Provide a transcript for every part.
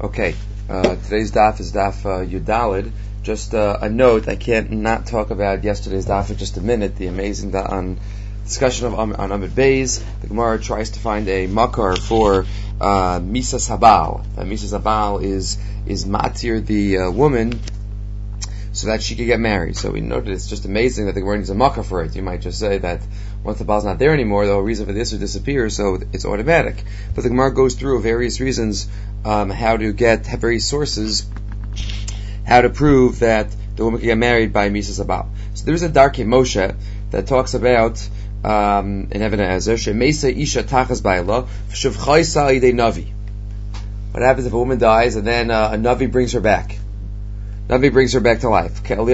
Okay, today's daf is daf Yudalid. Just a note, I can't not talk about yesterday's daf for just a minute. The amazing discussion on Amud Beis. The Gemara tries to find a makar for Misas Habal. Misas Habal is matir the woman so that she could get married. So we noted it's just amazing that the Gemara needs a makar for it. You might just say that once the Baal's not there anymore, the whole reason for this disappears, so it's automatic. But the Gemara goes through various reasons how to get various sources, how to prove that the woman can get married by Misas Habal. So there's a Darkei Moshe that talks about in Even Ezer, Shemesa Isha Tachas Baila, Shevchaysa Idei Navi. What happens if a woman dies and then a Navi brings her back? Navi brings her back to life. Right?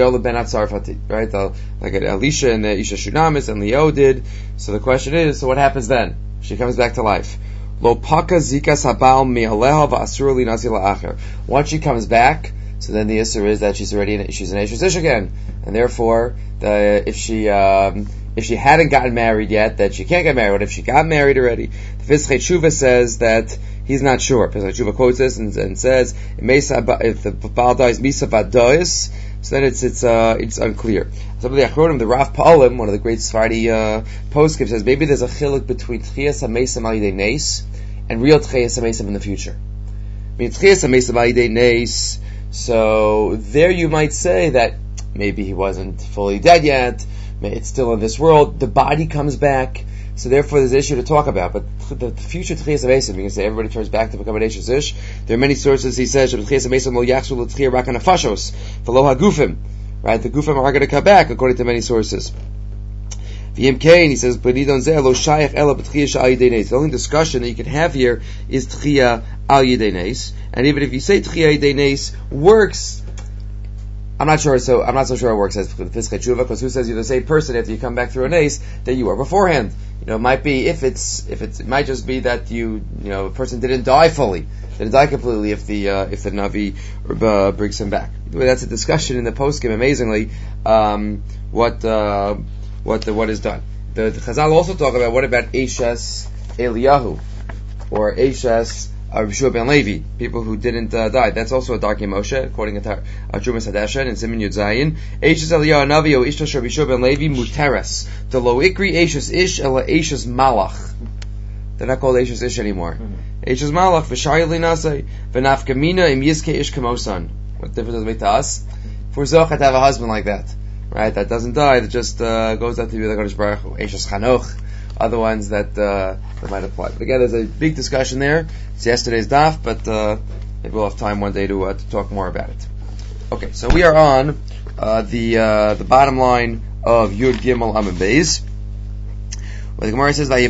Like Elisha and Isha Shunamis and Leo did. So the question is, so what happens then? She comes back to life. Lo paka zikas habal mi'aleha va'asur li nasi la'acher. Once she comes back, so then the issur is that she's an Eishes Ish again, and therefore, if she hadn't gotten married yet, that she can't get married. What if she got married already? The Fischei Tshuva says that he's not sure. Fischei Tshuva quotes this and says, if the Baal dies misa vadois, so then it's unclear. Some of the Achronim, the Rav Pa'alim, one of the great Sephardi poskim, says maybe there's a chiluk between Tchias HaMesim Al Yidei Neis and real Tchias HaMesim in the future. I mean, Tchias HaMesim Al Yidei Neis, so there you might say that maybe he wasn't fully dead yet, it's still in this world, the body comes back, so therefore there's an issue to talk about. But the future Tchias HaMesim, you can say everybody turns back to become an Eishes Ish. There are many sources, he says, Tchias HaMesim lo yachzu l'tchiyah rak hanafashos, v'lo hagufim. Right, the gufim are going to come back, according to many sources. V'yim kain, he says, b'nidon zeh lo shayach ela b'tchiyah sha'al yidei neis. The only discussion that you can have here is tchiyah al yidei neis. And even if you say tchiyah yidei neis works, I'm not so sure it works as the Fischei Tshuva, because who says you're the same person after you come back through a nace that you were beforehand? It might be it might just be that a person didn't die fully, didn't die completely if the Navi brings him back. That's a discussion in the poskim. Amazingly, what is done. The Chazal also talk about what about Eishes Eliyahu or Eishes Rishua ben Levi, people who didn't die. That's also a Darkei Moshe, according to Trumas Hadeshen and Siman Yud Zayin. Eishes Eliyahu Navi o Ishta Shel Rishua ben Levi muteres. The lo ikri Eishes Ish ela Eishes Malach. They're not called Eishes Ish anymore. Eishes Malach v'shayil linasei v'nafkamina im yizke ish kamosan. What difference does it make to us? For Zochah to have a husband like that, right? That doesn't die. That just goes out to be the Kodesh Baruch Hu. Eishes Chanoch. Other ones that might apply. But again, there's a big discussion there. It's yesterday's daf, but maybe we'll have time one day to talk more about it. Okay, so we are on the bottom line of Yud Gimel Amud Beis, where the Gemara says that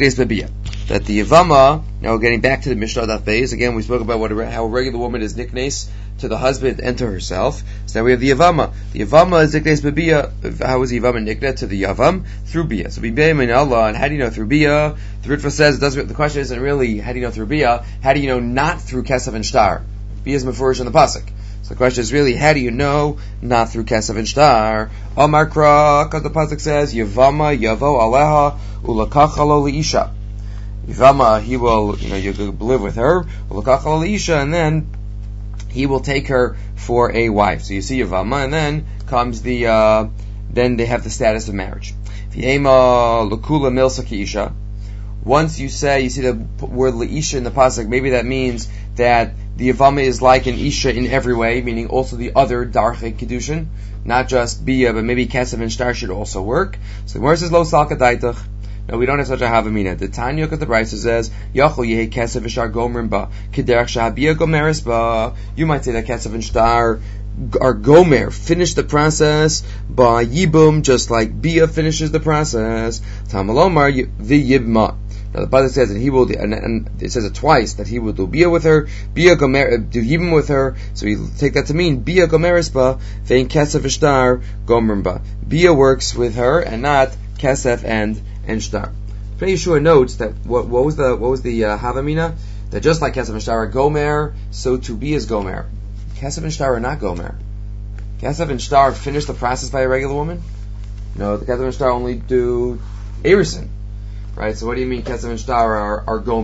the Yavama, now getting back to the Mishnah Daf Beis, again we spoke about how a regular woman is niknes to the husband and to herself. So now we have the Yavama. The Yavama is niknes b'bia. How is the Yavama niknes to the Yavam? Through bia. So b'beim in Allah, and how do you know through bia? The Ritva says the question isn't really how do you know through bia. How do you know not through kesef and shtar? Bia is mefurish in the pasuk. So the question is really how do you know not through kesef and shtar? Amar kra, because the pasuk says Yavama yavo aleha ulakachalo liisha. Yavama, he will, you live with her, ulakachalo liisha, and then he will take her for a wife. So you see Yavama, and then comes then they have the status of marriage. V'yema l'kula milsa ki'isha. Once you see the word le'isha in the pasuk, maybe that means that the Yavama is like an isha in every way, meaning also the other darchei kedushin, not just bia, but maybe kesef and shtar should also work. So the Gemara says lo salka daitach. No, we don't have such a havamina. The Tanya of the Brisa says, Yachol yehe kesef v'shtar gomerim ba, kederach shahabia gomeris ba. You might say that kesef and shtar are gomer, finish the process, ba yibum, just like bia finishes the process. Tamalomar v'yibma. Now the pasuk says that he will, and it says it twice, that he will do bia with her, bia gomer, do yibum with her. So we take that to mean bia gomeris ba, vein kesef v'shtar gomerim ba. Bia works with her, and not kesef and shtar. Pnei Yeshua notes that what was the havamina, that just like kesef and shtar are gomer, so to be is gomer. Kesef and shtar are not gomer. Kesef and shtar finish the process by a regular woman. No, the kesef and shtar only do erison, right? So what do you mean kesef and shtar are gomer?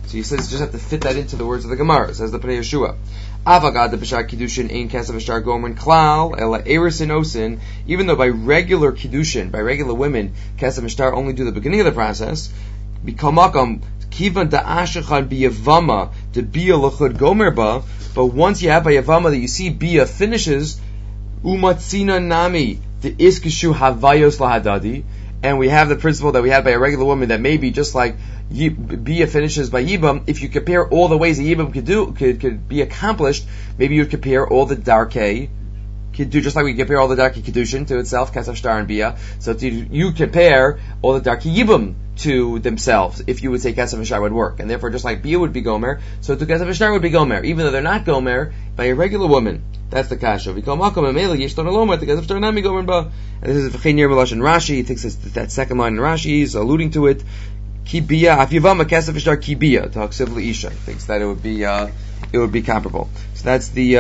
So he says you just have to fit that into the words of the Gemara. Says the Pnei Yeshua. Avagad the b'shar kiddushin ein kesef v'shar gomer klal ela eris inosin. Even though by regular kiddushin, by regular women, kesef v'shar only do the beginning of the process. B'kol kivan da'ashachan biyavama to bia l'chud gomer ba. But once you have by yavama that you see bia finishes, umatzina nami the iskishu havayos lahadadi. And we have the principle that we had by a regular woman that maybe just like Bia finishes by Yibam, if you compare all the ways that Yibam could be accomplished, maybe you'd compare all the Darkei Kiddush, just like we compare all the Darkei Kiddushin to itself, Kesef Shtar and Bia. So you compare all the Darkei Yibam to themselves, if you would say Kesef Shtar would work. And therefore, just like Bia would be Gomer, so to Kesef Shtar would be Gomer, even though they're not Gomer, by a regular woman. That's the kasha. We call Makom Amela Yishton Aloma to Kesef Shtar Nami Gomer Ba. And this is V'chein Melash in Rashi. He thinks it's that second line in Rashi. He's alluding to it. Kibia afyavama kesef v'shtar kibia to haksiv leisha. Thinks that it would be comparable. So that's the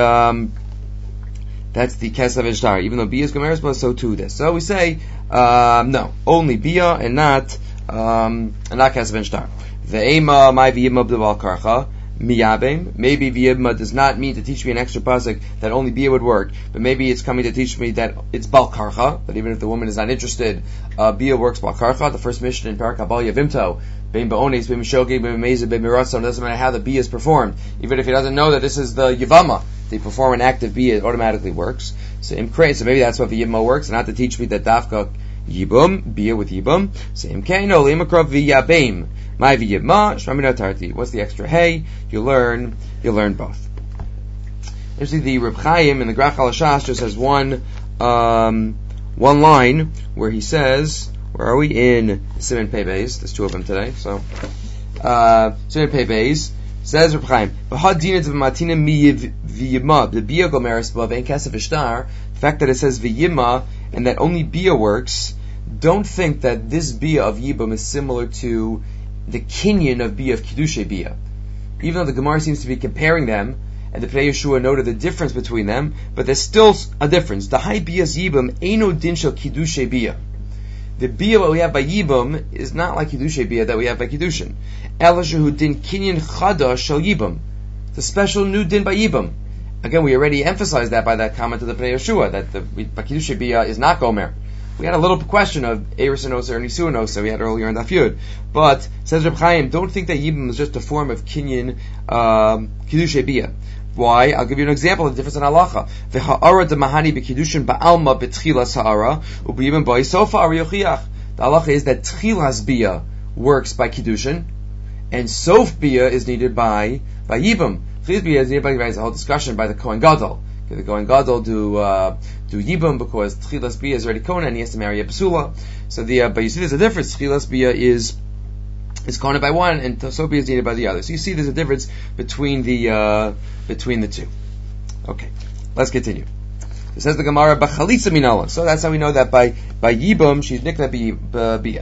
kesef v'shtar. Even though bia is gomeres, but so too this. So we say no, only bia and not kesef v'shtar. Ve'ema my v'yibma b'debal karcha. Miyabim. Maybe V'yibma does not mean to teach me an extra pasuk that only Bia would work, but maybe it's coming to teach me that it's Bal Karcha, that even if the woman is not interested, Bia works Bal Karcha. The first mission in Parak Habal Yavimto, Bein Ba'ones, Bein Mishogi, Bein Meza, Bein Miratzon, doesn't matter how the Bia is performed. Even if he doesn't know that this is the Yavama, they perform an active Bia, it automatically works. So maybe that's what V'yibma works, not to teach me that Dafka Yibum, Bia with Yibum. So Imkaino, Limakrav V'yabim. My v'yibma, shmamina tarti. What's the extra hey? You'll learn both. Actually, the Reb Chaim in the Grach HaLashas just has one line where he says, where are we? In Siman Pei Beis. There's two of them today. So, Siman Pei Beis says Reb Chaim, V'had dina t'v'matina mi v'yibma, the bia gomeres b'av ein kesef v'shtar. The fact that it says v'yibma and that only bia works, don't think that this bia of Yibam is similar to the kinyan of Bia of Kiddushay Bia. Even though the Gemara seems to be comparing them, and the Pnei Yeshua noted the difference between them, but there's still a difference. The high Bia's Yibam eino din shel Kiddushay Bia. The Bia that we have by Yibam is not like Kiddushay Bia that we have by Kiddushin. Ela shehu din kinyan chadash shel Yibam. It's a special new din by Yibam. Again, we already emphasized that by that comment of the Pnei Yeshua, that the Kiddushay Bia is not Gomer. We had a little question of Eris and Osa or Nisu and Osa we had earlier in Daf Yud. But, says Reb Chaim, don't think that Yibam is just a form of Kinyan Kiddushay Bia. Why? I'll give you an example of the difference in halacha. V'ha'ara demahani b'kiddushin ba'alma b'tchilas ha'ara u'b'yibam ba'isofa ariyochiach. The halacha is that tchilas Bia works by kiddushin, and sof Bia is needed by Yibam. Tchilas Bia is needed by Yibam. It's a whole discussion by the Kohen Gadol. The Kohen Gadol do Yibam because Tchilas Bia is already Kohen and he has to marry a Basula. So but you see there's a difference. Tchilas Bia is Kohen by one and Sof Bia is needed by the other. So you see there's a difference between the two. Okay, let's continue. It says the Gemara B'chalitza minala. So that's how we know that by Yibam she's nikna Bia.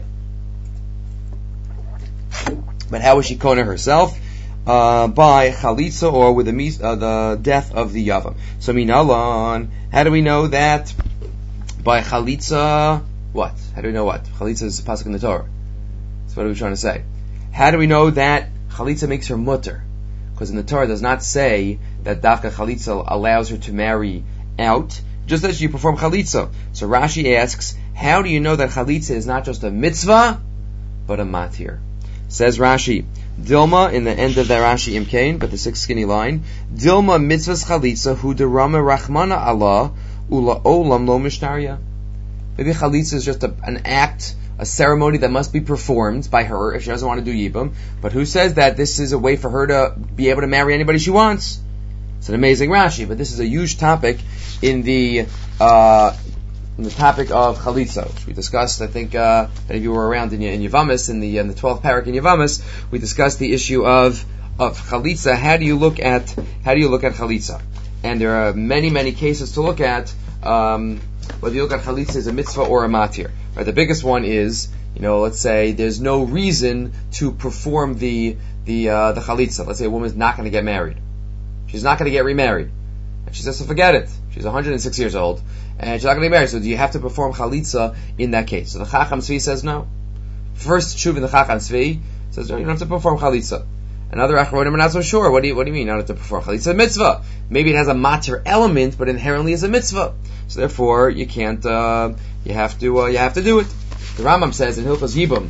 But how was she Kohen herself? By chalitza or with the death of the yavam. So minalan, how do we know that by chalitza? What? How do we know what? Chalitza is a pasuk in the Torah. So what are we trying to say? How do we know that chalitza makes her mutter? Because in the Torah it does not say that dafka chalitza allows her to marry out, just as you perform chalitza. So Rashi asks, how do you know that chalitza is not just a mitzvah, but a matir? Says Rashi, Dilma, in the end of the Rashi Imkain, but the sixth skinny line, Dilma mitzvahs chalitza hu derama rachmana Allah ula olam lo mishtarya. Maybe chalitza is just an act, a ceremony that must be performed by her if she doesn't want to do Yibam. But who says that this is a way for her to be able to marry anybody she wants? It's an amazing Rashi, but this is a huge topic in the topic of chalitza, which we discussed. I think that if you were around in Yavamis, in the 12th parak in Yavamis, we discussed the issue of chalitza. How do you look at chalitza? And there are many cases to look at. Whether you look at chalitza as a mitzvah or a matir. Right? The biggest one is, let's say there's no reason to perform the chalitza. Let's say a woman's not going to get married. She's not going to get remarried. And she says to forget it. She's 106 years old. And she's not going to get married. So do you have to perform chalitza in that case? So the Chacham Tzvi says no. First Shuv in the Chacham Tzvi says no, you don't have to perform chalitza. Another achronim are not so sure. What do you mean? Not to perform chalitza mitzvah? Maybe it has a matir element, but inherently is a mitzvah. So therefore, you can't. You have to do it. The Rambam says in Hilchos Yibum,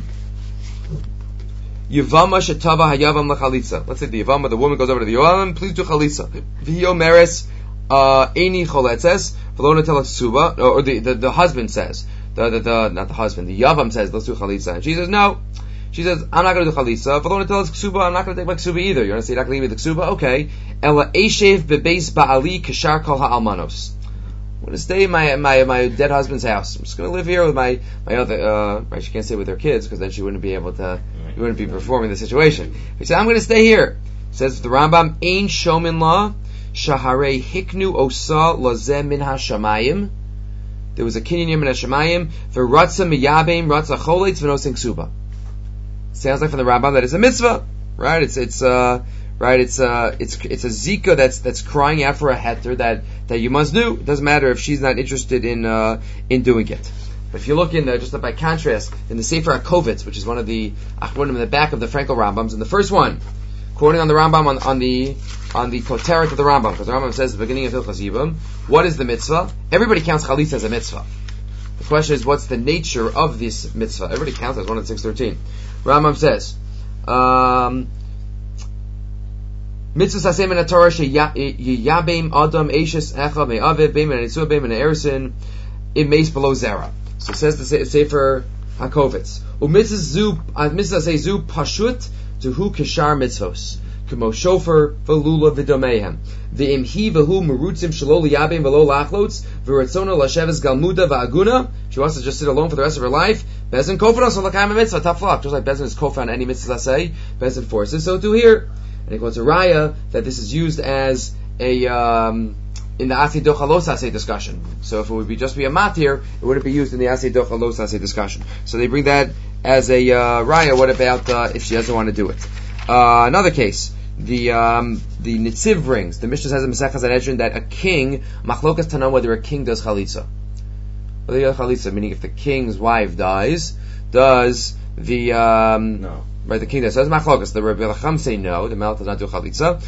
Yavama shetava hayavam lachalitza. Let's say the Yavama, the woman goes over to the Yovam, please do chalitza. V'hiyo meres eini choletzes v'lo netel ksuba. Or the husband says, not the husband, the Yavam says, let's do chalitza. And she says, no. She says, I'm not going to do chalitza. V'lo netel ksuba. I'm not going to take my ksuba either. You're going to say you're not going to give me the ksuba? Okay. Ela eshev bebeis ba'ali kashar kol ha'almanos. I'm going to stay in my dead husband's house. I'm just going to live here with my other, right, she can't stay with her kids because then she wouldn't be able to, you wouldn't be performing the situation. He said, I'm going to stay here. Says the Rambam, Ein shomin la, shaharei hiknu osa lazeh min hashamayim. There was a kinyan min hashamayim, v'ratza miyabeim, ratza choletz, v'nosing ksuba. Sounds like from the Rambam that it's a mitzvah, right? It's a zika that's crying out for a heter that you must do. It doesn't matter if she's not interested in doing it. But if you look in just by contrast in the Sefer HaKovitz, which is one of the achronim in the back of the Frankel Rambams, in the first one, quoting on the Rambam on the Koteret of the Rambam, because the Rambam says at the beginning of Hilchos Yibum, what is the mitzvah? Everybody counts chalitza as a mitzvah. The question is, what's the nature of this mitzvah? Everybody counts as one of the 613. Rambam says, mitzvah sasem in the Torah sheyabeim adam eishes echa me'aviv beim and nitzua beim and erisin it mace below zera. So it says the Sefer HaKovitz. Mitzvah say zu pashut to hu kishar mitzvos kemo shofer v'lula v'domehem v'im hi v'hu merutzim shelo liyabeim v'lo lachlots v'ratzona lasheves galmuda v'aguna. She wants to just sit alone for the rest of her life. Bezin kofanos on l'kayim mitzvah tough luck. Just like Bezin is kofa on any mitzvah say, Bezin forces so too here. And he quotes a raya that this is used as a in the Asay Docha Los Asay discussion. So if it would just be a matir, it wouldn't be used in the Asay Docha Los Asay discussion. So they bring that as a raya. What about if she doesn't want to do it? Another case, the Nitziv brings. The Mishnah says in Masechah Sanhedrin that a king machlokas tanam whether a king does chalitza. Whether he does chalitza, meaning if the king's wife dies, does the no. Right, the king does. So that's machlokas. The Rabbi Lacham say no. The Melech does not do chalitza,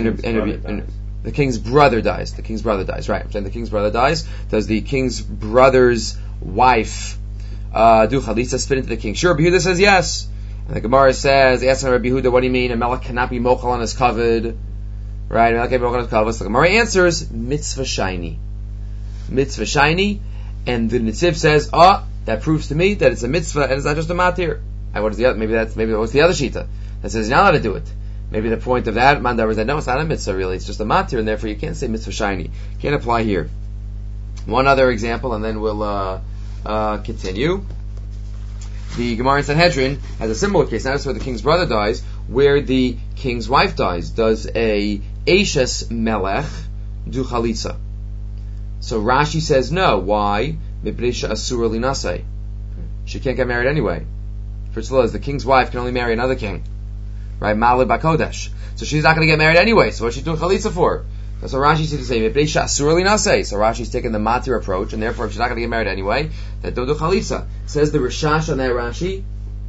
and the king's brother dies. The king's brother dies. Right. I'm saying the king's brother dies. Does the king's brother's wife do chalitza, spit into the king? Sure, Rabbi Yehuda says yes. And the Gemara says, asking Rabbi Yehuda, what do you mean? A melech cannot be mochel on his kavod. Right? A melech cannot be mochel on his kavod. So the Gemara answers, mitzvah shiny. Mitzvah shiny. And the Nitziv says, that proves to me that it's a mitzvah and it's not just a matir. And what is the other? Maybe what's the other shita that says you're not allowed to do it. Maybe the point of that mandar is that no, it's not a mitzvah really. It's just a matir, and therefore you can't say mitzvah shiny. Can't apply here. One other example, and then we'll continue. The Gemara in Sanhedrin has a similar case. Now it's where the king's brother dies, where the king's wife dies. Does a Eishes Melech do chalitza? So Rashi says no. Why? Mibrisha asura linasei. She can't get married anyway. First of all, the king's wife can only marry another king, right? Malid Bakodesh. So she's not going to get married anyway. So what's she doing chalitza for? So Rashi seems to say mibrisha asura linasei. So Rashi's taking the matir approach, and therefore if she's not going to get married anyway, then don't do chalitza. Says the Rishash on that Rashi,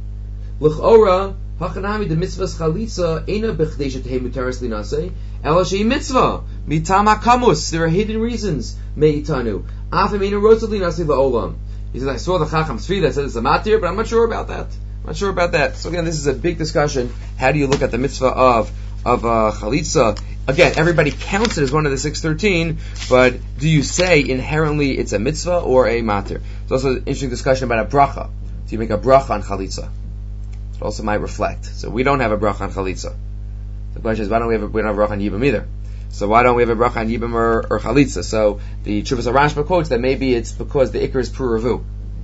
l'chora hachanami the mitzvah's chalitza ena bechdei shetehei mutaris linasei ela shei mitzvah mitam hakamus. There are hidden reasons meitanu afim ena rotzel linasei la'olam. He says I saw the Chacham's feed that says it's a matir, but I'm not sure about that. So again, this is a big discussion. How do you look at the mitzvah of chalitza? Again, everybody counts it as one of the 613, but do you say inherently it's a mitzvah or a matir? There's also an interesting discussion about a bracha. Do you make a bracha on chalitza? It also might reflect. So we don't have a bracha on chalitza. The question is, why don't we have a bracha on yibam either? So why don't we have a bracha on yibam or chalitza? So the Chuvas Rashba quotes that maybe it's because the ikar is puravu.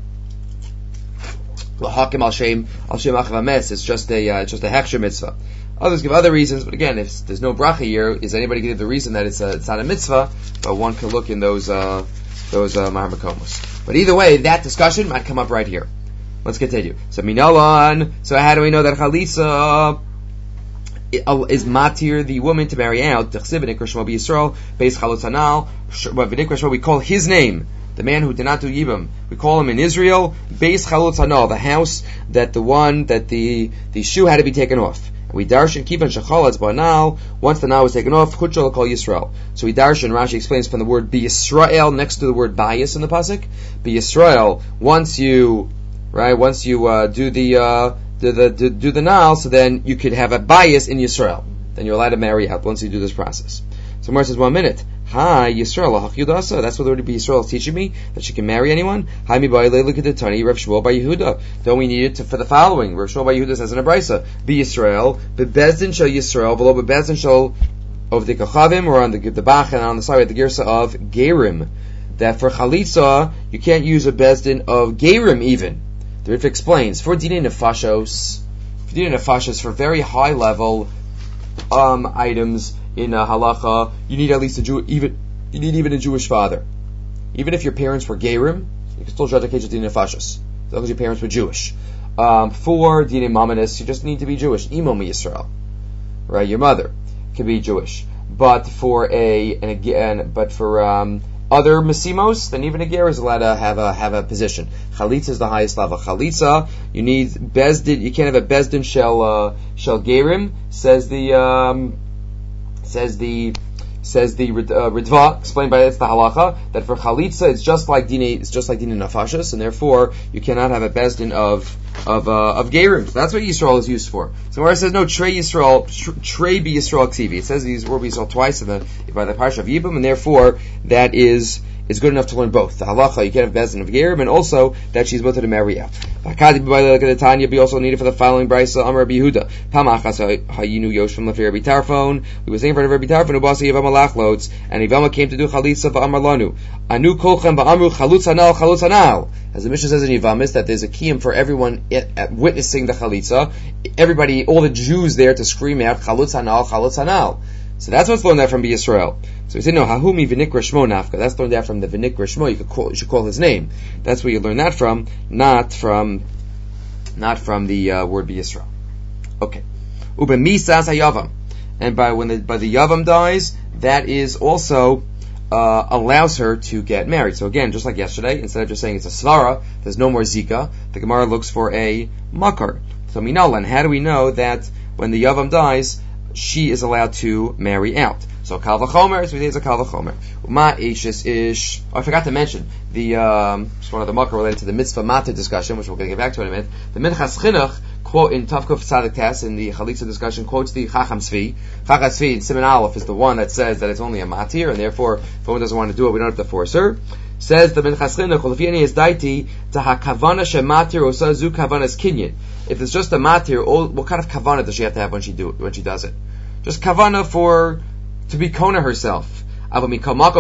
L'hakim al shem achav ames. It's just a heksher mitzvah. Others give other reasons, but again, if there's no bracha here, is anybody give the reason that it's not a mitzvah? But one can look in those Mahar Makomos. But either way, that discussion might come up right here. Let's continue. So minalan. So how do we know that chalitza is matir the woman to marry out? T'chsiv v'nikra shmo b'Yisrael beis chalutz hanal. V'nikra shmo, we call his name, the man who did not do yibam. We call him in Israel beis chalutz hanal, the house that the shoe had to be taken off. We darshan kivan shechalatz banal. Once the nal was taken off, chutshal kol Yisrael. So we darshan. Rashi explains from the word be Yisrael next to the word bias in the pasuk. Be Yisrael. Once you do the nal, so then you could have a bias in Yisrael. Then you're allowed to marry out once you do this process. So Mar says 1 minute. Hi, Yisrael, Hach that's what the word Yisrael is teaching me, that she can marry anyone. Hi, mi by look at the Tani, Rav Shmuel by Yehuda. Don't we need it for the following? Rav Shmuel by Yehuda says in a brisa, be Yisrael, bebezdin shel Yisrael, below bebezdin shel of the Kachavim, or on the Bach, and on the side of the Girsa of Gerim. That for Chalitza, you can't use a bezdin of Gerim even. The Rif explains, for Dinei Nefashos, for very high level items in halacha, you need at least you need even a Jewish father. Even if your parents were Gerim, you can still judge a case of Dinei Nefashos, as long as your parents were Jewish. For Dinei Mamanis, you just need to be Jewish. Imo mi Yisrael, right? Your mother can be Jewish, but for other Mesimos, then even a ger is allowed to have a position. Chalitza is the highest level. Chalitza, you need bezdin. You can't have a bezdin shel gerim. Says the Ritva, explained by it's the halacha that for chalitza it's just like dinei nefashos, and therefore you cannot have a bezdin of gerim. So that's what Yisrael is used for. So where it says no trey Yisrael, trey be Yisrael ksivi, it says these word be Yisrael twice by the parsha of Yibum, and therefore that is good enough to learn both. The halacha, you can't have bezdin of gerim, and also that she's both to marry out. Tanya be also needed for the following brisa. Amar Rabbi Yehuda, Pamachas hayinu yosh from Lafir Rabbi Tarfon. We were saying in front of Rabbi Tarfon, Ubasi Yavama lachlots, and Yavama came to do chalitza v'amar lanu. Anu kolchem v'amru chalutz hanal. As the Mishnah says in Yavamis, that there's a kiyum for everyone at witnessing the chalitza. Everybody, all the Jews there to scream out chalutz hanal. So that's what's learned that from Yisrael. So he said, no, Hahumi v'nikra shmo nafka. That's learned that from the v'nikra shmo. You should call his name. That's where you learn that from, not from the word Yisrael. Okay. Ube misas hayavam. And by the yavam dies, that is also allows her to get married. So again, just like yesterday, instead of just saying it's a svara, there's no more zika, the Gemara looks for a makar. So minalan, how do we know that when the yavam dies, she is allowed to marry out? So kal v'chomer, so it's a kal v'chomer. Ma ishes ish. Oh, I forgot to mention the just one of the makar related to the mitzvah matter discussion, which we're going to get back to in a minute. The Minchas Chinuch quote in Tavkuf Tzadik Tes in the Chalitza discussion quotes the Chacham Tzvi. Chacham Tzvi in Siman Aleph is the one that says that it's only a matir, and therefore if one doesn't want to do it, we don't have to force her. Says the Minchas Chinuch, Lefiani is daiti to hakavana shematir osa zu kavanas kinyan. If it's just a matir, what kind of kavana does she have to have when she does it? Just kavana to be kona herself. Says the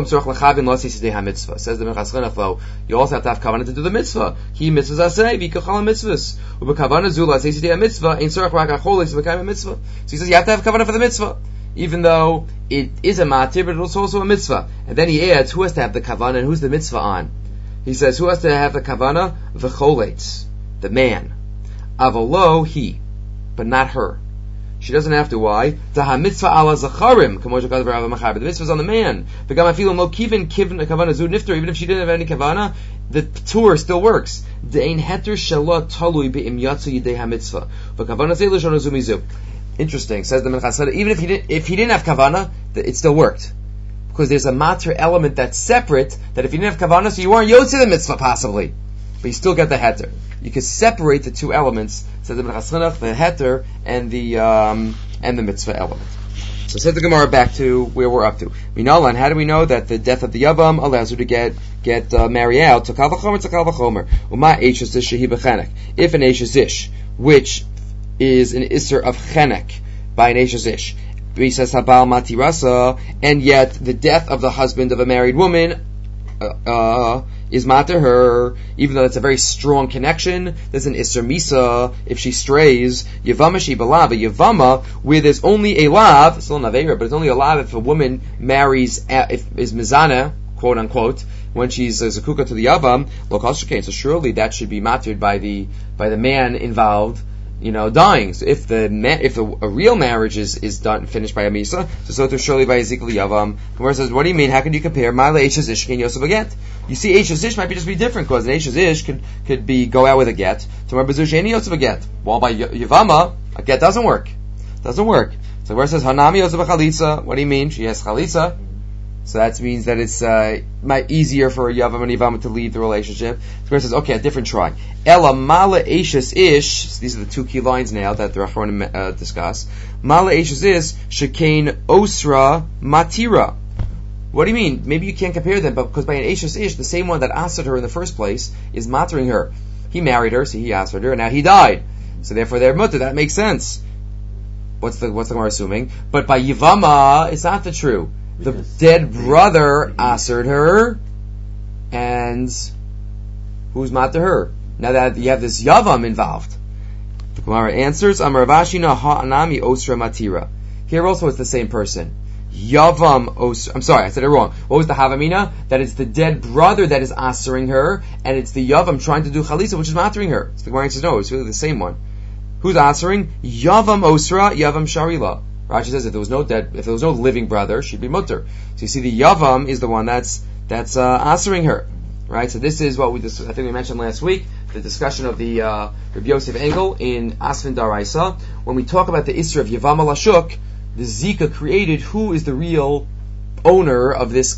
Minchas Chinuch, though, you also have to have kavanah to do the mitzvah. He mitzvahs asay, v'kachala mitzvahs. Ubekavana zula says a mitzvah, ein tzorach rak acholis v'kayim a mitzvah. So he says you have to have kavanah for the mitzvah, even though it is a matir, but it's also a mitzvah. And then he adds, who has to have the kavanah and who's the mitzvah on? He says, who has to have the kavanah? V'choletz, the man. Avolo, he, but not her. She doesn't have to. Why? The mitzvah ala zacharim. The mitzvah is on the man. Even if she didn't have any kavana, the tour still works. Interesting. Says the Minchas. Even if he didn't have kavana, it still worked. Because there's a matter element that's separate, that if you didn't have kavana, so you weren't yotze the mitzvah possibly, but you still get the heter. You can separate the two elements, says the Minchas Chinuch, the heter and the mitzvah element. So says the Gemara back to where we're up to. Minalan, how do we know that the death of the yavam allows her to get married out? To kal v'chomer. Uma eishes ish shehi b'chenek. If an eishes ish, which is an isser of chenek by an eishes ish, he says habal matirasa, and yet the death of the husband of a married woman is matter her, even though it's a very strong connection. There's an Isser Misa if she strays. Yavama she balava. Yavama, where there's only a lav, still an Aveira, but it's only a lav if a woman marries, if is Mizana, quote unquote, when she's a Zakuka to the Yavam, so surely that should be mattered by the man involved, dying. So if a real marriage is done, finished by a Misa, so to surely by Ezekiel Yavam. Gemara says, what do you mean? How can you compare Ma'ale Eishes Ish and Yosef Aget? You see, Eishes Ish might be different, because an Eishes Ish could be go out with a get. To remember Zushani Yosef Aget. While by Yavama, a get doesn't work. Doesn't work. So where it says Hanami Yotza b'chalitza, what do you mean? She has chalitza. So that means that it's easier for a Yavam and Yavama to leave the relationship. So where it says, okay, a different try. Ela mala eishes ish. These are the two key lines now that the Rachronim discuss. Mala eishes ish shekain osra matira. What do you mean? Maybe you can't compare them, but because by an eishes ish, the same one that asked her in the first place is matering her. He married her, so he asked her, and now he died. So therefore they're mutter. That makes sense. What's the Gemara assuming? But by Yivama, it's not the true. The dead brother answered her, and who's matter her? Now that you have this Yavam involved. The Gemara answers, Amar Vashina ha'anami osra matira. Here also it's the same person. Yavam osra. I'm sorry, I said it wrong. What was the Havamina? That it's the dead brother that is answering her, and it's the Yavam trying to do Chalisa, which is mattering her. So the Gemara says, no, it's really the same one. Who's answering? Yavam osra, Yavam sharila. Rashi says if there was no living brother, she'd be mutter. So you see, the Yavam is the one that's answering her, right? So this is what I think we mentioned last week, the discussion of the Rabbi Yosef Engel in Asfin Daraisa. When we talk about the Isra of Yavam Lashuk, the Zika created who is the real owner of this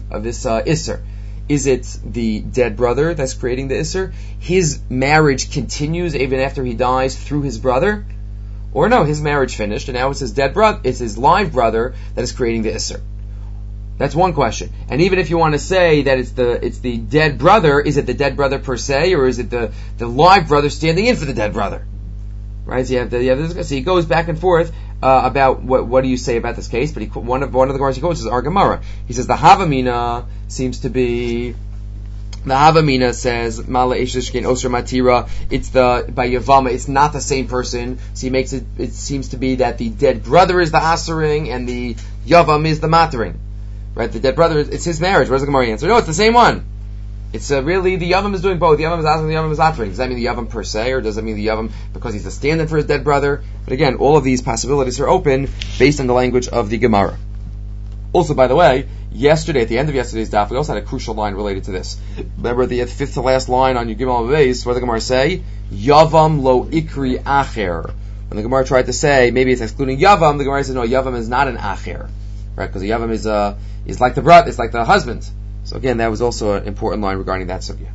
Isser. Is it the dead brother that's creating the Isser? His marriage continues even after he dies through his brother? Or no, his marriage finished, and now it's his dead brother, it's his live brother that is creating the Isser. That's one question. And even if you want to say that it's the dead brother, is it the dead brother per se, or is it the live brother standing in for the dead brother? Right? So so he goes back and forth about what do you say about this case, but one of the Gemaras he quotes is our Gemara. He says the Havamina seems to be. The Havamina says Mala Eishishkin Osra Matira. It's by Yavama. It's not the same person. So he makes it. It seems to be that the dead brother is the Asering and the Yavam is the Matering. Right? The dead brother. It's his marriage. Where's the Gemara answer? No, it's the same one. It's really the Yavam is doing both. The Yavam is Asering. The Yavam is Matering. Does that mean the Yavam per se, or does that mean the Yavam because he's the stand-in for his dead brother? But again, all of these possibilities are open based on the language of the Gemara. Also, by the way, yesterday, at the end of yesterday's daf, we also had a crucial line related to this. Remember the fifth to last line on Yud Gimel Beis, what did the Gemara say? Yavam lo ikri acher. When the Gemara tried to say, maybe it's excluding Yavam, the Gemara said, no, Yavam is not an acher. Right? Because the Yavam is like the brother, it's like the husband. So again, that was also an important line regarding that subject.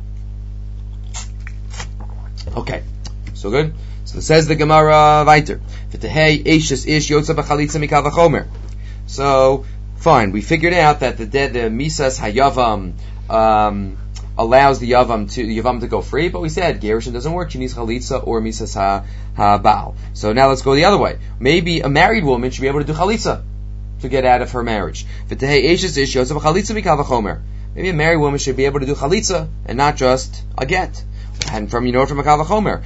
Okay. So good? So it says the Gemara weiter. V'tehei eishes ish yotza b'chalitza mikal v'chomer. So, fine, we figured out that the Misas Hayavam allows the Yavam to go free, but we said Gerushin doesn't work. She needs Chalitza or Misas HaBaal. So now let's go the other way. Maybe a married woman should be able to do Chalitza to get out of her marriage. Maybe a married woman should be able to do Chalitza and not just a get. And from a Kal Vachomer.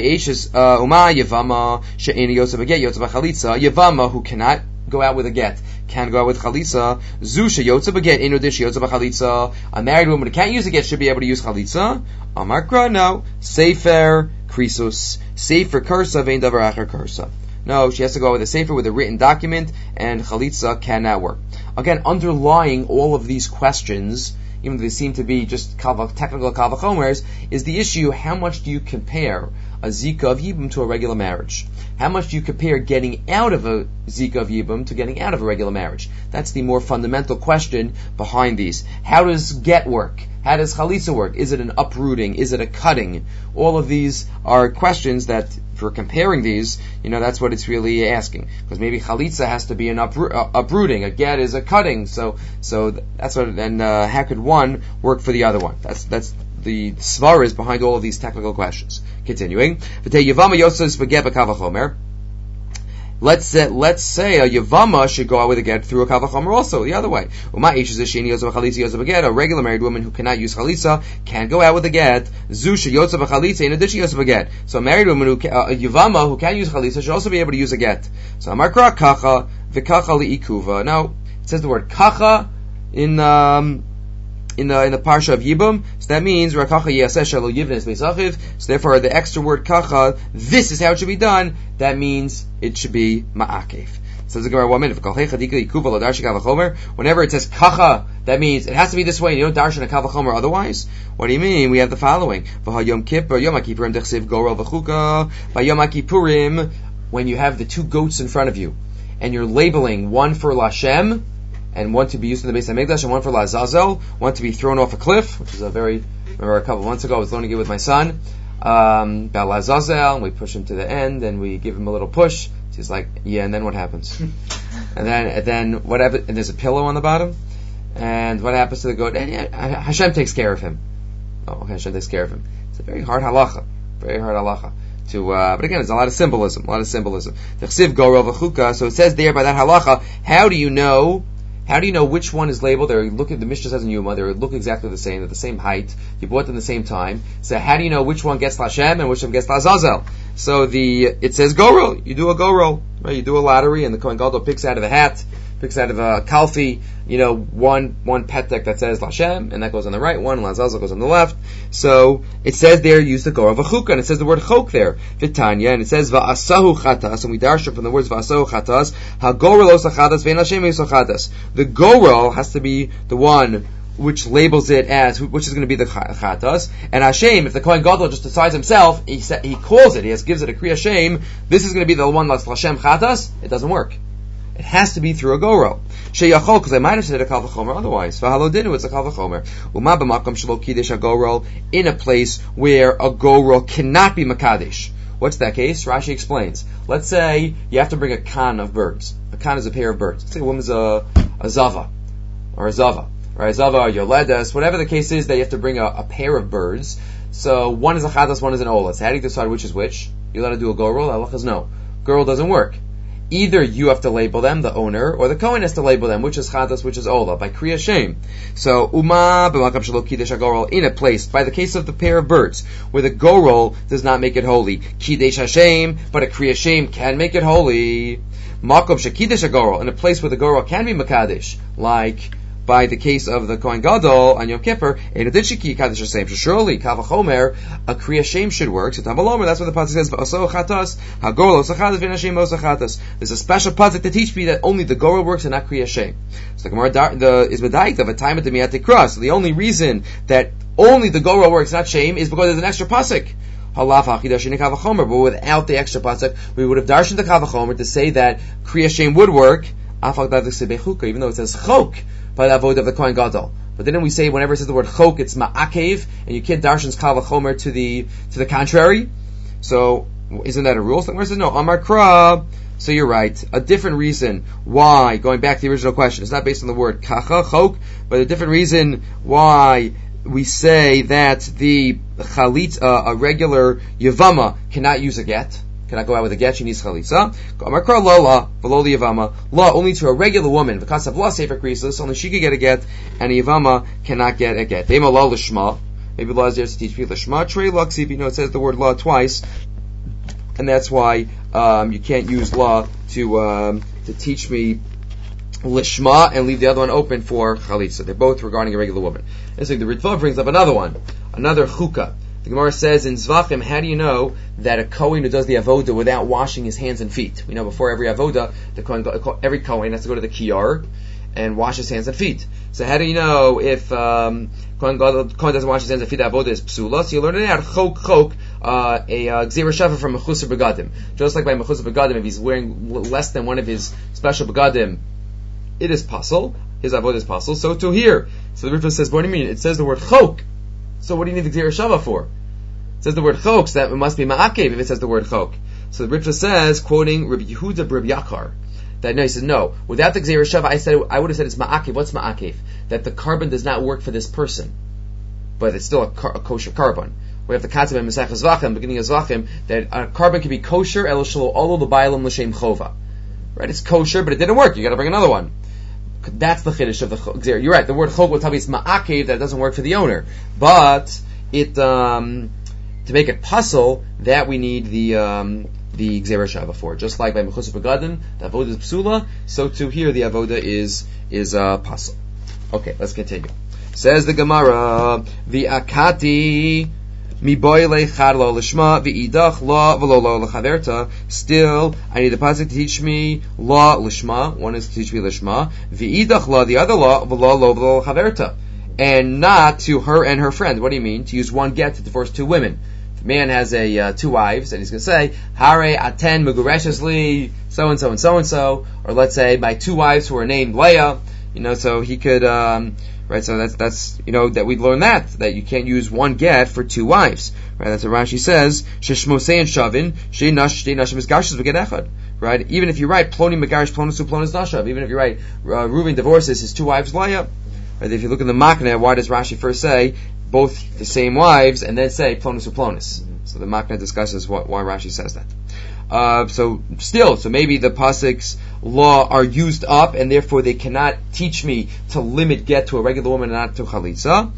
Yavama, who cannot go out with a get, can go out with chalitza. Zusha yotza baget inu dish yotza b'chalitza. A married woman who can't use a get should be able to use chalitza. Amarkra, no. Sefer krisus. Sefer kursa vein davar acher kursa. No, she has to go with a sefer with a written document, and chalitza cannot work. Again, underlying all of these questions, even though they seem to be just technical Kal Vachomers, is the issue: how much do you compare a Zika of Yibum to a regular marriage? How much do you compare getting out of a Zika of Yibum to getting out of a regular marriage? That's the more fundamental question behind these. How does get work? How does Chalitza work? Is it an uprooting? Is it a cutting? All of these are questions that, for comparing these, that's what it's really asking. Because maybe Chalitza has to be an uprooting. A get is a cutting. So that's what, and how could one work for the other one? That's the svar is behind all of these technical questions. Continuing, let's say a Yavama should go out with a get through a Kal Vachomer also, the other way. A regular married woman who cannot use Chalitza can go out with a get. So a married woman, a Yavama who can't use Chalitza, should also be able to use a get. So Amarkra Kacha, V'kacha li'ikuva. Now, it says the word Kacha in the parsha of Yibum, so that means Rakacha Yaseh Shelo Yivnes Beisachiv. So therefore, the extra word Kacha, this is how it should be done. That means it should be Ma'akev. Says the Gemara 1 minute. Whenever it says Kacha, that means it has to be this way. And you don't darshan a Kal Vachomer otherwise. What do you mean? We have the following: V'Yom Kippurim Dechsiv Gorel V'Chuka. By Yom Kippurim, when you have the two goats in front of you, and you're labeling one for Lashem, and one to be used in the Beis HaMikdash, and one for Lazazel, one to be thrown off a cliff, which is remember a couple of months ago I was learning it with my son, about Lazazel, and we push him to the end, and we give him a little push, so he's like, yeah, and then what happens? and then whatever, and there's a pillow on the bottom, and what happens to the goat? And Hashem takes care of him. Oh, okay, Hashem takes care of him. It's a very hard halacha. But again, it's a lot of symbolism. The Chsiv Gorel v'chuka. So it says there by that halacha. How do you know which one is labeled? They look at the Mishnah says in Yuma. They look exactly the same. They're the same height. You bought them the same time. So how do you know which one gets Lashem and which one gets Lazazel? So it says Gorel. You do a Gorel, right? You do a lottery, and the Kohen Gadol picks out of the hat, picks out of a kalfi, one petek that says Lashem, and that goes on the right, one Lazazel goes on the left. So it says there, use the Gorel v'chuka, and it says the word chok there, Vitanya, and it says va'asahu chatas, and we darshan from the words va'asahu chatas, ha-gorel osachatas ve'en Lashem osachatas. The Gorel has to be the one which labels it as, which is going to be the chatas, and Hashem, if the Kohen Gadol just decides himself, he calls it, gives it a kriya Hashem, this is going to be the one that's Lashem chatas, it doesn't work. It has to be through a gorel. Sheyachol, because I might have said a kal v'chomer otherwise. V'halodinu, it's a kal v'chomer. Uma b'makom shelo kiddush a gorel, in a place where a gorel cannot be makadesh. What's that case? Rashi explains. Let's say you have to bring a kan of birds. A kan is a pair of birds. Let's say a woman's a zava, or a zava, or a zava, or yoledes, whatever the case is, that you have to bring a pair of birds. So one is a chatas, one is an ola. So how do you decide which is which? You let her do a gorel? Allah says no. Gorel doesn't work. Either you have to label them, the owner, or the Kohen has to label them, which is chatas, which is ola, by kriya Hashem. So, uma b'makam shelo kiddush hagorel, in a place, by the case of the pair of birds, where the gorel does not make it holy. Kiddush Hashem, but a kriya Hashem can make it holy. Makom shekiddush hagorel, in a place where the gorel can be makadesh, like by the case of the Kohen Gadol on Yom Kippur, surely kal v'chomer, a kriya Hashem should work. So Tamalomer, that's what the pasuk says. V'aso chatas, hagorel osachatas v'en Hashem osachatas. There's a special pasuk to teach me that only the gorel works and not kriya Hashem. So the Gemara is medayik of a time at the miyat tikra. So the only reason that only the gorel works, not Shem, is because there's an extra pasuk. But without the extra pasuk, we would have darshan the kal v'chomer to say that kriya Hashem would work, even though it says chok by the avodah of the Kohen Gadol. But then we say whenever it says the word chok, it's ma'akev, and you can't darshan's kal v'chomer to the contrary. So isn't that a rule? So the Gemara says no. Amar kra. So you're right. A different reason why, going back to the original question, it's not based on the word kacha chok, but a different reason why we say that the chalit, a regular yavama, cannot use a get. Cannot go out with a get, she needs chalitza. Amarkra la below the yavama. La only to a regular woman. Because of la sefer krisus, only she could get a get, and a yavama cannot get a get. Dema la lishma. Maybe la is there to teach me lishma. Trey la ksiv. It says the word la twice, and that's why you can't use la to teach me lishma and leave the other one open for chalitza. They're both regarding a regular woman. And so the Ritva brings up another chukah. The Gemara says in Zvachim, how do you know that a Kohen who does the avoda without washing his hands and feet? We know before every avoda, every Kohen has to go to the kiyar and wash his hands and feet. So how do you know if Kohen doesn't wash his hands and feet, the avoda is psula? So you learn it out, chok, a gzera shava from mechusar begadim. Just like by mechusar begadim, if he's wearing less than one of his special begadim, it is pasul. His avoda is pasul. So to here, so the Ritva says, what do you mean? It says the word chok. So what do you need the gzera shava for? It says the word chok, so that it must be ma'akev if it says the word chok. So the Ritva says, quoting Rabbi Yehuda Rabbi Yakar, that no, he says no. Without the gzera shava, I would have said it's ma'akev. What's ma'akev? That the carbon does not work for this person, but it's still a kosher carbon. We have the concept in Masech Zvachim, beginning of Zvachim, that a carbon can be kosher, el shelo olo l'baylam l'shem chova. Right? It's kosher, but it didn't work. You got to bring another one. That's the chiddush of the gzera. You're right. The word chok will tell me it's ma'akev, that it doesn't work for the owner, but it to make it pasul, that we need the gzera shava for. Just like by mechusar begadim, the avoda is psula, so too here the avoda is pasul. Okay, let's continue. Says the Gemara, the akati miboyle chad lo lishma v'idach la v'lo lo l'chaverta. Still, I need the pasuk to teach me la lishma. One is to teach me lishma. V'idach la, the other la v'lo lo v'lo l'chaverta, and not to her and her friend. What do you mean? To use one get to divorce two women. The man has two wives, and he's going to say, Hare aten megureshes li, so and so and so and so, or let's say my two wives who are named Leah, so he could, right, so that's, that we'd learn that you can't use one get for two wives, right, that's what Rashi says, sheshmosei and shavin, shtei nashim misgarshes v'get echad, right, even if you write, ploni megarish plonis uplonis nashav, even if you write, Reuven divorces his two wives Leah, right, if you look in the Makneh, why does Rashi first say, both the same wives, and then say plonus uplonis? So the Makneh discusses why Rashi says that. So maybe the Pasuk's law are used up, and therefore they cannot teach me to limit get to a regular woman and not to chalitza.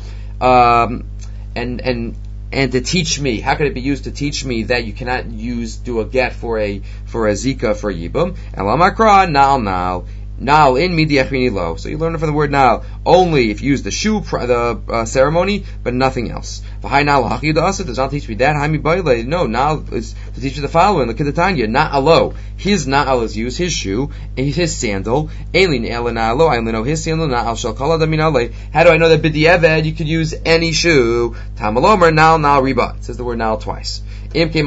And to teach me, how could it be used to teach me that you cannot do a get for a zika, for a yibum? Elamakra, nal. Nal in midiachrini lo. So you learn it from the word nal. Only if you use the shoe, the ceremony, but nothing else. V'hai nal hachiyudasa does not teach me that. Haimi baile. No, nal is to teach you the following. Look at the Tanya. Na'alo. His na'al is used, his shoe, and his sandal. Elin ela na'alo. I only know his sandal. Na'al shal kala daminale. How do I know that b'di'eved you could use any shoe? Tamalomer nal riba. It says the word nal twice. So what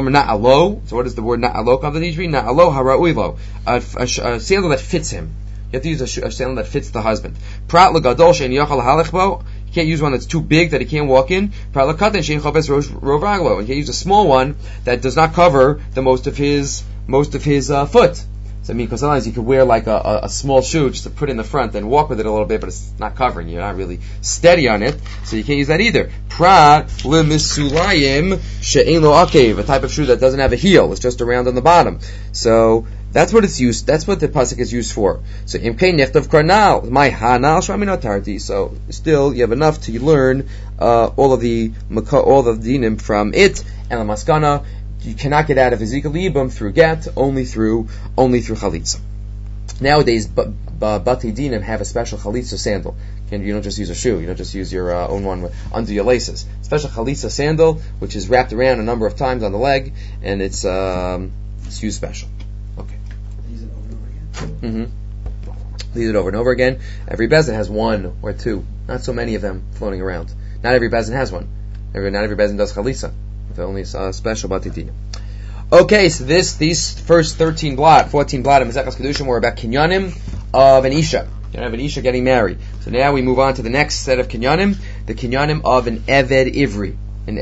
does the word na'alo come to teach me? Na'alo hara'uilo. A sandal that fits him. You have to use a sandal that fits the husband. Prat l'gadol she'en yachal halechbo. You can't use one that's too big that he can't walk in. Prat l'katan she'en choves rovraglo. You can't use a small one that does not cover the most of his foot. So because sometimes you could wear like a small shoe just to put in the front and walk with it a little bit, but it's not covering. You're not really steady on it, so you can't use that either. Prat lemisulayim she'ein lo akev, a type of shoe that doesn't have a heel; it's just around on the bottom. So that's what it's used. That's what the pasuk is used for. So imkei nechtav karnal, my hanal shraminotarti. So still, you have enough to learn all of the dinim from it and the maskana. You cannot get out of Ezekiel Yibam through get, only through chalitza. Nowadays, Bati Dinim have a special chalitza sandal. You don't just use a shoe. You don't just use your own one under your laces. Special chalitza sandal, which is wrapped around a number of times on the leg, and it's used special. Okay. Use it over and over again? Mm-hmm. Use it over and over again. Every bezin has one or two. Not so many of them floating around. Not every bezin has one. Not every bezin does chalitza. Only special batitin. Okay, so these first 14 blot in Maseches Kedushin were about kinyanim of an isha. You have an isha getting married. So now we move on to the next set of kinyanim, the kinyanim of an eved ivri.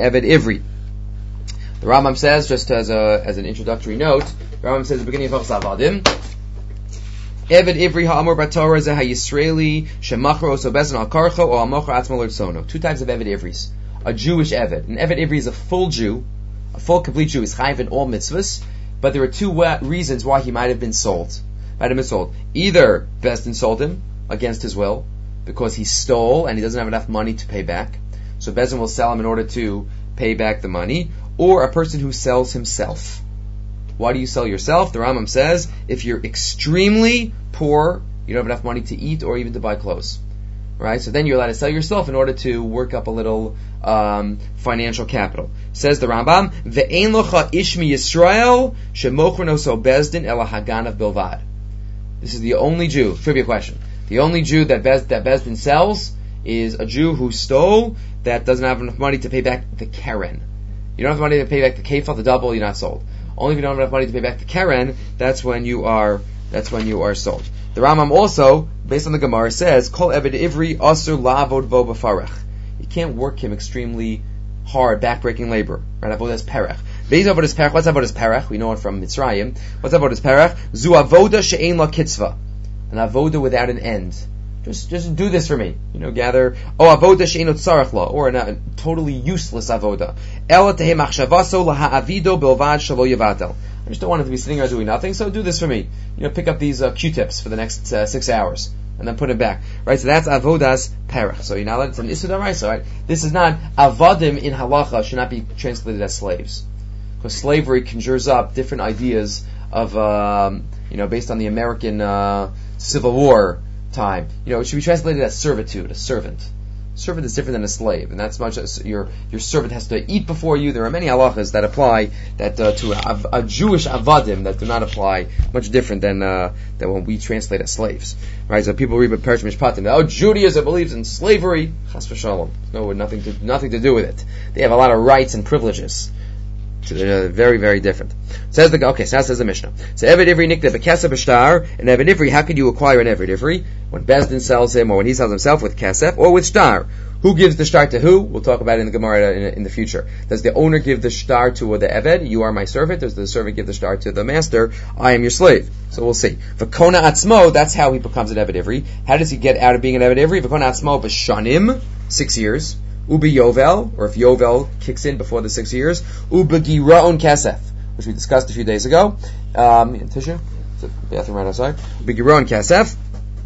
The Rambam says, just as an introductory note, the Rambam says at the beginning of Chavadim, Eved ivri ha'amor b'Torah zeh ha'Yisraeli shemachar oso bezin al karcho o al mochar atzmo l'rtzono. Two types of eved ivris. A Jewish Eved. An Eved Ivri is a full Jew, a full complete Jew. He's chayiv in all mitzvahs, but there are two reasons why he might have been sold. Either Bezdin sold him against his will, because he stole and he doesn't have enough money to pay back, so Bezdin will sell him in order to pay back the money, or a person who sells himself. Why do you sell yourself? The Rambam says, if you're extremely poor, you don't have enough money to eat or even to buy clothes. Right? So then you're allowed to sell yourself in order to work up a little financial capital. Says the Rambam, Ve'ein locha ishmi Yisrael shemochron oso bezdin ela haganav bilvad. This is the only Jew, trivia question, the only Jew that Bezdin sells is a Jew who stole, that doesn't have enough money to pay back the Keren. You don't have money to pay back the Kefal, the double, you're not sold. Only if you don't have enough money to pay back the Keren, that's when you are sold. The Rambam also, based on the Gemara, says, Kol Eved Ivri Asur Lavod Vo B'Farech. You can't work him extremely hard, backbreaking labor. Right? Avodas Perech. What's Avodas Perech? We know it from Mitzrayim. What's Avodas Perech? Zu Avoda She'ein La Kitzva. An Avoda without an end. Just do this for me. Gather. Avoda She'ein Tzarech La. Or a totally useless Avoda. Ela Tehe Machshavaso Laha'avido Bilvad Shalo Yavatel. I just don't want him to be sitting there doing nothing, so do this for me. Pick up these Q-tips for the next 6 hours, and then put it back. Right, so that's avodas perech. So you're not allowed, it's an issur d'oraisa, right? This is not, avodim in halacha should not be translated as slaves. Because slavery conjures up different ideas of, based on the American Civil War time. It should be translated as servitude, a servant. servant is different than a slave, and that's much as your servant has to eat before you. There are many halachas that apply that to a Jewish avadim that do not apply, much different than when we translate as slaves, right? So people read Perish Mishpatim, oh, Judaism believes in slavery, chas v'shalom. No, nothing to do with it. They have a lot of rights and privileges. So they're very, very different. So now says the Mishnah. So Eved Ivri nikta b'kesef b'shtar, and Eved Ivri, how can you acquire an Eved Ivri? When Bezdin sells him, or when he sells himself with kesef, or with shtar. Who gives the shtar to who? We'll talk about it in the Gemara in the future. Does the owner give the shtar to the Eved? You are my servant. Does the servant give the shtar to the master? I am your slave. So we'll see. V'kona atzmo, that's how he becomes an Eved Ivri. How does he get out of being an Eved Ivri? V'kona atzmo b'shanim, 6 years. Ubi Yovel, or if Yovel kicks in before the 6 years, Ubi Giraon Kesef, which we discussed a few days ago. Tissue? It's a bathroom right outside. Ubi Giraon Kesef,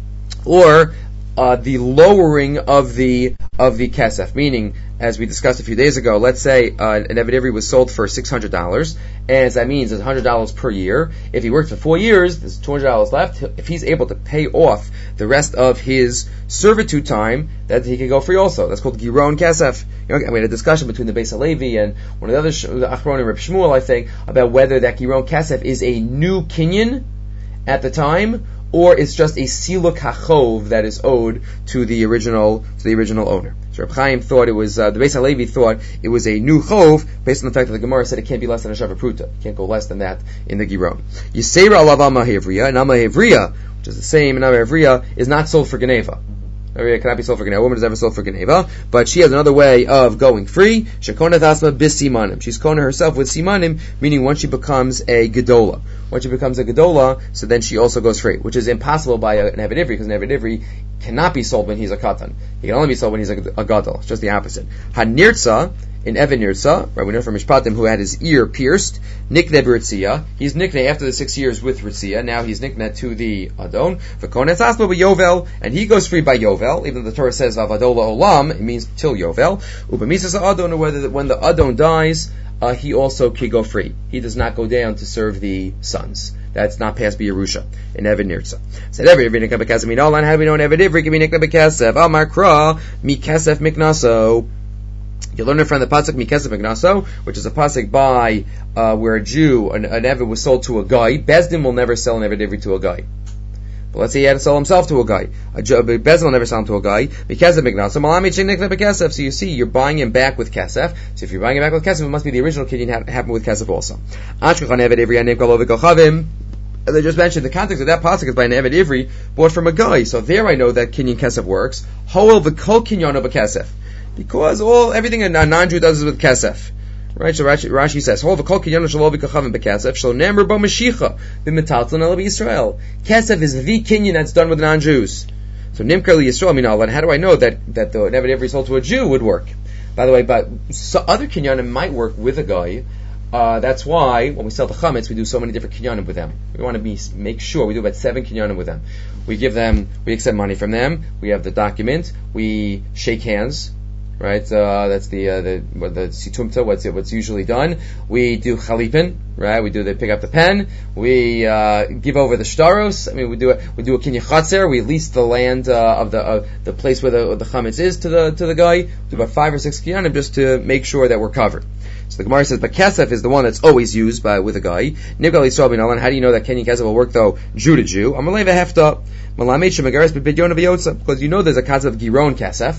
or the lowering of the Kesef, meaning, as we discussed a few days ago, let's say an Eved Ivri was sold for $600, and that means it's $100 per year. If he worked for 4 years, there's $200 left. If he's able to pay off the rest of his servitude time, that he can go free also. That's called Giron Kesef. We had a discussion between the Beis Halevi and one of the other Achron and Reb Shmuel, I think, about whether that Giron Kesef is a new kinyan at the time, or it's just a siluk hachov that is owed to the original owner. So Reb Chaim thought it was the Beis Halevi thought it was a new chov based on the fact that the Gemara said it can't be less than a shava pruta. It can't go less than that in the Giron. Yisera alav Amma Hevriya, and Amma Hevriya, which is the same, and Amma Hevriya is not sold for Geneva. It cannot be sold for Geneva. A woman is never sold for Geneva, but she has another way of going free. Shekonat asma bis simanim. She's kona herself with simanim, meaning once she becomes a gedola. Once she becomes a gedola, so then she also goes free, which is impossible by an Eved Ivri, because an Eved Ivri cannot be sold when he's a katan. He can only be sold when he's a gadol. It's just the opposite. Hanirtza, in Eved Nirtza, right, we know from Mishpatim, who had his ear pierced, nikne b'ritzia. He's nikne after the 6 years with ritzia. Now he's nikne to the adon. V'konet asma b'yovel, and he goes free by yovel. Even though the Torah says avadola olam, it means till yovel. Ubamisas adon, or whether when the adon dies, he also can go free. He does not go down to serve the sons. That's not past Yerusha in Eved Nirtza. Said Eved Ivri nikne b'kesef minolan. How do we know an Eved Ivri can be nikne b'kesef? Amar kra mikesef miknaso. You learn it from the pasuk Mikesef Mignaso, which is a pasuk by where a Jew, an Eved was sold to a guy. Bezdin will never sell an Eved Ivri to a guy. But let's say he had to sell himself to a guy. Bezdin will never sell him to a guy. Mikesef Mignaso, Malami Chinik Bekesef. So you see, you're buying him back with Kesef. So if you're buying him back with Kesef, it must be the original kinyan happened with Kesef also. Ashkachan Eved Ivri Anim Kol Ovikochavim. As I just mentioned, the context of that pasuk is by an Eved Ivri bought from a guy. So there I know that kinyan Kesef works. Hoel v'kol kinyan of a Kesef. Because everything a non-Jew does is with kesef, right? So Rashi says, "Hol v'kol kinyan shelo v'kachavim bekesef shelo nemer bo mashicha b'metalton el Yisrael." Kesef is the kinyan that's done with non-Jews. So nimkar li Yisrael minal. How do I know that the Eved Ivri sold to a Jew would work? By the way, but so other kinyanim might work with a guy. That's why when we sell the chametz, we do so many different kinyanim with them. We want to make sure we do about 7 kinyanim with them. We accept money from them. We have the document. We shake hands. Right, that's the situmta. What's usually done. We do chalipin. Right, they pick up the pen. We give over the shtaros. I mean, we do a kinyan chatzer. We lease the land of the place where the chametz is to the guy. We do about 5 or 6 kinyanim just to make sure that we're covered. So the Gemara says, but kesef is the one that's always used with a guy. Nigal Yisrael bin Alan. How do you know that kinyan kesef will work though? Jew to Jew. Amalei v'hefta. Malamed shemagaris b'pidyon v'yotza. Because you know there's a concept of giron kesef.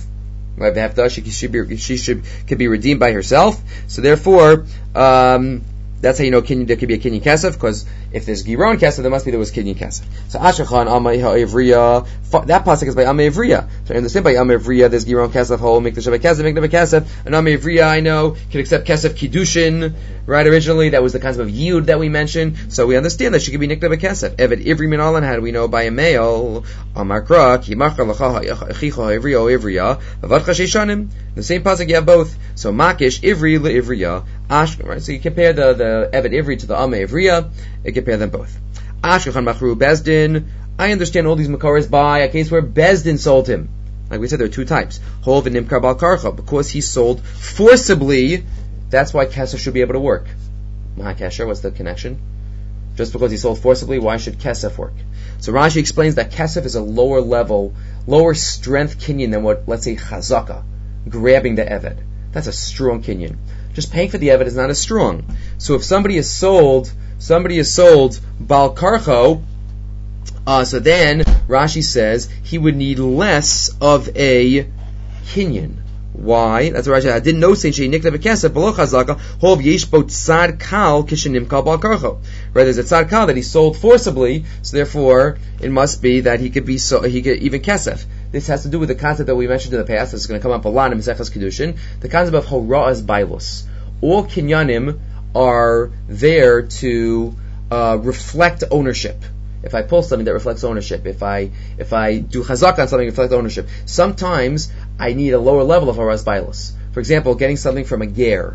She could be redeemed by herself. So therefore, that's how you know there could be a kinyan kesef, because if there's giron kesef, there was kinyan kesef. So Ashachan Amma Ha'ivriya, that pasuk is by Amma Ivriya. So I understand by Amma Ivriya, there's giron kesef, whole make the shabbat kesef, make the kesef. And Amma Ivriya, I know, can accept kesef kiddushin. Right, originally that was the concept of yud that we mentioned. So we understand that she could be nikna bekesef. Eved Ivri minalan. How do we know by a male? Amar kra ki machar lacha achicha Ivriya o Ivriya avadcha sheishanim. The same pasuk you have both. So makish Ivri leIvriya. Right, so you compare the Eved Ivri to the Amma Ivriya, you compare them both. Ashkachan machru Bezdin. I understand all these makaras by a case where Bezdin sold him. Like we said, there are 2 types. Hol v'nimkar bal karcha, because he sold forcibly. That's why kesef should be able to work. Mahakesher, what's the connection? Just because he sold forcibly, why should kesef work? So Rashi explains that kesef is a lower level lower strength kinyan than what, let's say, chazaka, grabbing the eved. That's a strong kinyan. Just paying for the eved is not as strong. So if somebody is sold bal karcho, so then Rashi says he would need less of a kinyan. Why? That's what Rashi. I didn't know saying nikta bekesef below chazaka hov yesh bo tzad kal kishenim kal bal karcho. Right? There's a tzad kal that he sold forcibly, so therefore it must be that he could even kesef. This has to do with the concept that we mentioned in the past. This is going to come up a lot in Maseches Kedushin. The concept of hora'as bailus. All kinyanim are there to reflect ownership. If I pull something, that reflects ownership. If I do chazak on something, it reflects ownership. Sometimes I need a lower level of hora'as bailus. For example, getting something from a ger.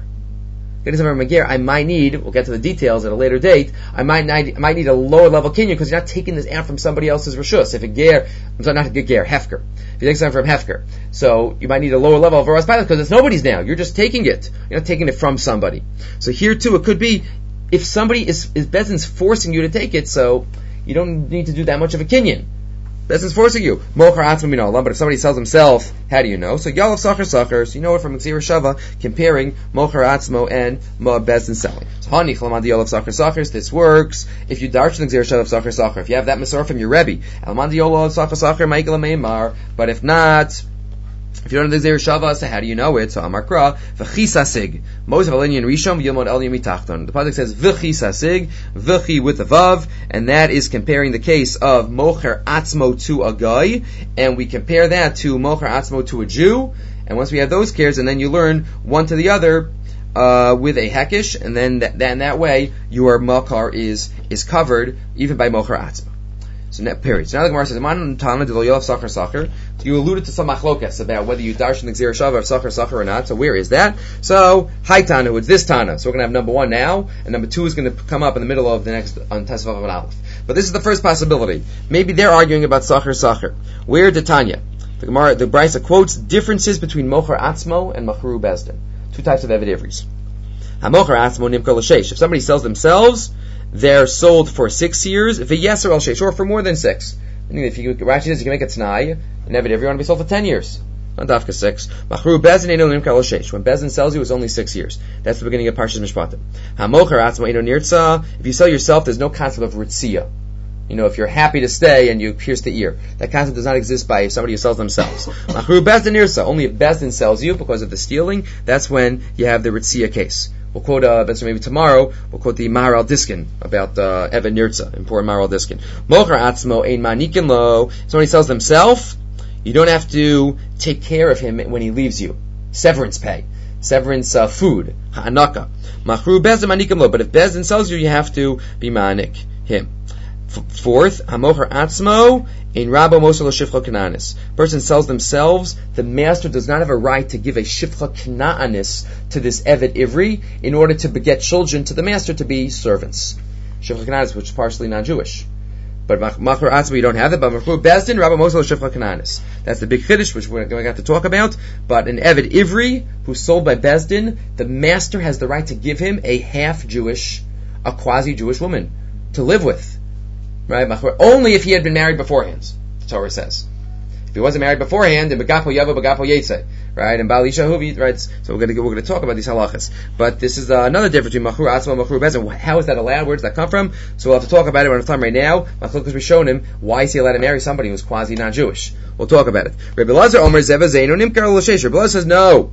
I might need, we'll get to the details at a later date, I might need a lower level kinyan because you're not taking this out from somebody else's reshus. If a ger, hefker. If you take something from hefker. So you might need a lower level of hora'as bailus because it's nobody's now. You're just taking it. You're not taking it from somebody. So here too, it could be, if somebody is Bezin's forcing you to take it, so you don't need to do that much of a kinyan. Bezin's forcing you. Mochar atzmo min ha'olam, but if somebody sells himself, how do you know? So Yalav Sacher, so you know it from Gzira Shava, comparing Mochar atzmo and Bezin selling. So Hani Chlamad Yalav Sacher, this works if you darshan Gzira Shava Sacher. If you have that Masorah from your Rebbe, Almad Yalav Sacher, Ma'ikala Meimar, but if not, if you don't know the Gzira Shava, so how do you know it? So Amar Kra, v'chisasig. Moshe Valinian Rishon, Yilmod El Yamitachton. The pasuk says v'chisasig, v'chi with the vav, and that is comparing the case of Mocher Atzmo to a guy, and we compare that to Mocher Atzmo to a Jew, and once we have those cares, and then you learn one to the other, with a hekish, and then that way, your Makar is covered, even by Mocher Atzmo. So period. So now the Gemara says, "Man Tana Delo Yolav Sacher Sacher." You alluded to some machlokas about whether you darshan the Gzira Shava of Sacher Sacher or not. So where is that? So Hi Tana, it's this Tana. So we're going to have number 1 now, and number 2 is going to come up in the middle of the next on Tesvav and Aleph. But this is the first possibility. Maybe they're arguing about Sacher Sacher. Where did Tanya? The Gemara, the Brisa quotes differences between Mocher Atzmo and Machru Bezdin. 2 types of Eved Ivris. HaMocher Atzmo Nimkar L'Sheish. If somebody sells themselves, they're sold for 6 years, v'yeser al sheish, or for more than 6. If you Rashi says you can make a t'nai, and every want to be sold for 10 years. Not dafka 6. Machru bezin eino nimkar al sheish. When bezin sells you, it's only 6 years. That's the beginning of Parshas Mishpatim. Hamocher atzmo eino nirtza. If you sell yourself, there's no concept of ritzia. If you're happy to stay and you pierce the ear, that concept does not exist by somebody who sells themselves. Machru bezin nirtza. Only if bezin sells you because of the stealing, that's when you have the ritzia case. We'll quote, maybe tomorrow, we'll quote the Maharal Diskin about Evan Nirtza, important Maharal Diskin. Mocher atzmo ein manikin lo. Somebody sells himself, you don't have to take care of him when he leaves you. Severance pay. Severance food. Ha'anaka. Machru bezin manikim lo. But if Bezin sells you, you have to be manik him. Fourth, hamocher atzmo in rabo mosel shifcha kananis. Person sells themselves. The master does not have a right to give a shifcha kananis to this evet ivri in order to beget children to the master to be servants. Shifcha kananis, which is partially non-Jewish. But machur atzmo, you don't have that. But machur bezdin rabo mosel shifcha kananis. That's the big chiddush which we're going to have to talk about. But an evet ivri who's sold by bezdin, the master has the right to give him a half-Jewish, a quasi-Jewish woman to live with. Right? Only if he had been married beforehand, the Torah says. If he wasn't married beforehand, then Begapo Yavo, Begapo Yetze. Right? And Bali Shahuvi, right? So we're going to talk about these halachas. But this is another difference between Machur Atzmo and Machur Bezin. How is that allowed? Where does that come from? So we'll have to talk about it when we have time right now. Because we've shown him why is he allowed to marry somebody who's quasi non-Jewish. We'll talk about it. Rabbi Lazar Omer Zeva Zeinu Nimkar L'Sheish. Rabbi Lazar says no.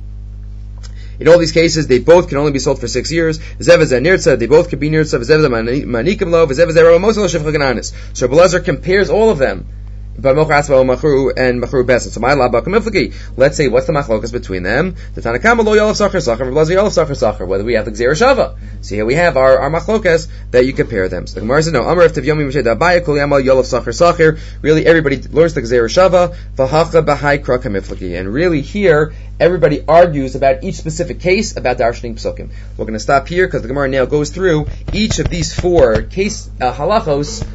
In all these cases, they both can only be sold for 6 years. Zevazah nirtza, they both can be nirtza. Zevazah manikim lo, zevazah ramosel shifcha kananis. So Rabbi Lazar compares all of them. But Mocher Atzmo, Machru, and Machru Bezdin. So my laba kamifliki. Let's say what's the machlokas between them? The Tanakama lo yalav sacher sacher, Rabbi Lazar yalav sacher sacher. Whether we have the Gzera Shava. See here we have our machlokas that you compare them. So the Gemara says no. Amar if tevyomi m'shed abaya kol yamal yalav sacher sacher. Really, everybody learns the Gzera Shava. V'hacha b'hai kra kamifliki. And really here, everybody argues about each specific case about darshaning psukim. We're going to stop here because the Gemara now goes through each of these 4 case halachos.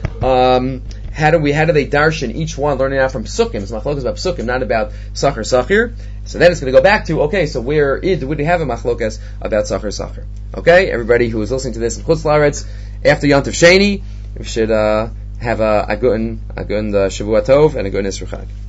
How do they darshan each one, learning out from psukim? It's machlokas about psukim, not about sacher sacher. So then it's going to go back to, okay, so would we have a machlokas about sacher sacher? Okay, everybody who is listening to this in Chutz La'aretz, after Yontif Sheni, we should have a good Shavua Tov and a good Nisr Chag.